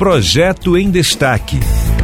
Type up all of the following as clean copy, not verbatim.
Projeto em Destaque.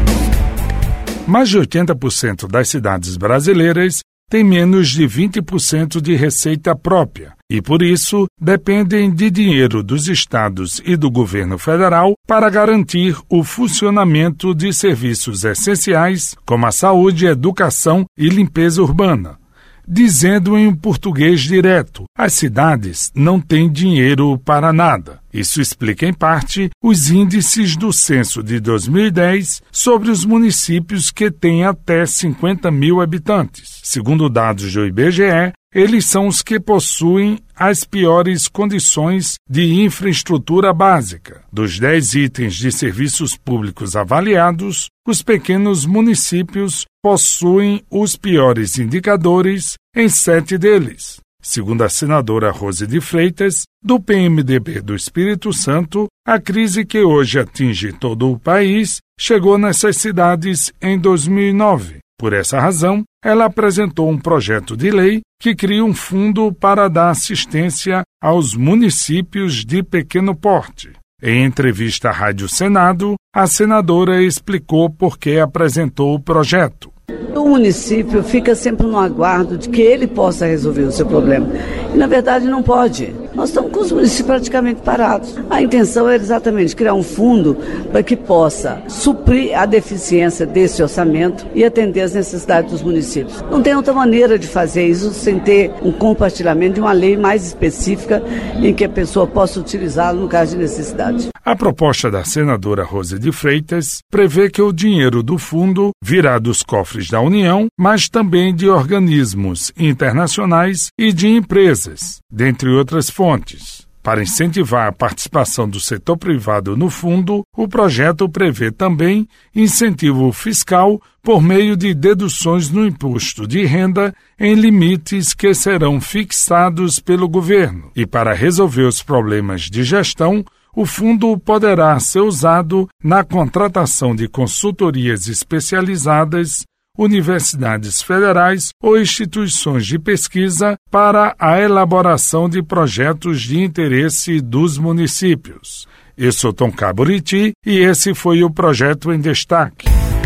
Mais de 80% das cidades brasileiras têm menos de 20% de receita própria e, por isso, dependem de dinheiro dos estados e do governo federal para garantir o funcionamento de serviços essenciais como a saúde, educação e limpeza urbana. Dizendo em um português direto, as cidades não têm dinheiro para nada. Isso explica, em parte, os índices do censo de 2010 sobre os municípios que têm até 50 mil habitantes. Segundo dados do IBGE, eles são os que possuem as piores condições de infraestrutura básica. Dos 10 itens de serviços públicos avaliados, os pequenos municípios possuem os piores indicadores em 7 deles. Segundo a senadora Rose de Freitas, do PMDB do Espírito Santo, a crise que hoje atinge todo o país chegou nessas cidades em 2009. Por essa razão, ela apresentou um projeto de lei que cria um fundo para dar assistência aos municípios de pequeno porte. Em entrevista à Rádio Senado, a senadora explicou por que apresentou o projeto. O município fica sempre no aguardo de que ele possa resolver o seu problema. E, na verdade, não pode. Nós estamos com os municípios praticamente parados. A intenção é exatamente criar um fundo para que possa suprir a deficiência desse orçamento e atender às necessidades dos municípios. Não tem outra maneira de fazer isso sem ter um compartilhamento de uma lei mais específica em que a pessoa possa utilizá-lo no caso de necessidade. A proposta da senadora Rose de Freitas prevê que o dinheiro do fundo virá dos cofres da União, mas também de organismos internacionais e de empresas, dentre outras fontes. Para incentivar a participação do setor privado no fundo, o projeto prevê também incentivo fiscal por meio de deduções no imposto de renda em limites que serão fixados pelo governo. E para resolver os problemas de gestão, o fundo poderá ser usado na contratação de consultorias especializadas, universidades federais ou instituições de pesquisa para a elaboração de projetos de interesse dos municípios. Eu sou Tonká Buriti e esse foi o Projeto em Destaque.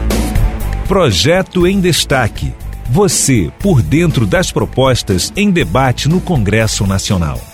Projeto em Destaque. Você por dentro das propostas em debate no Congresso Nacional.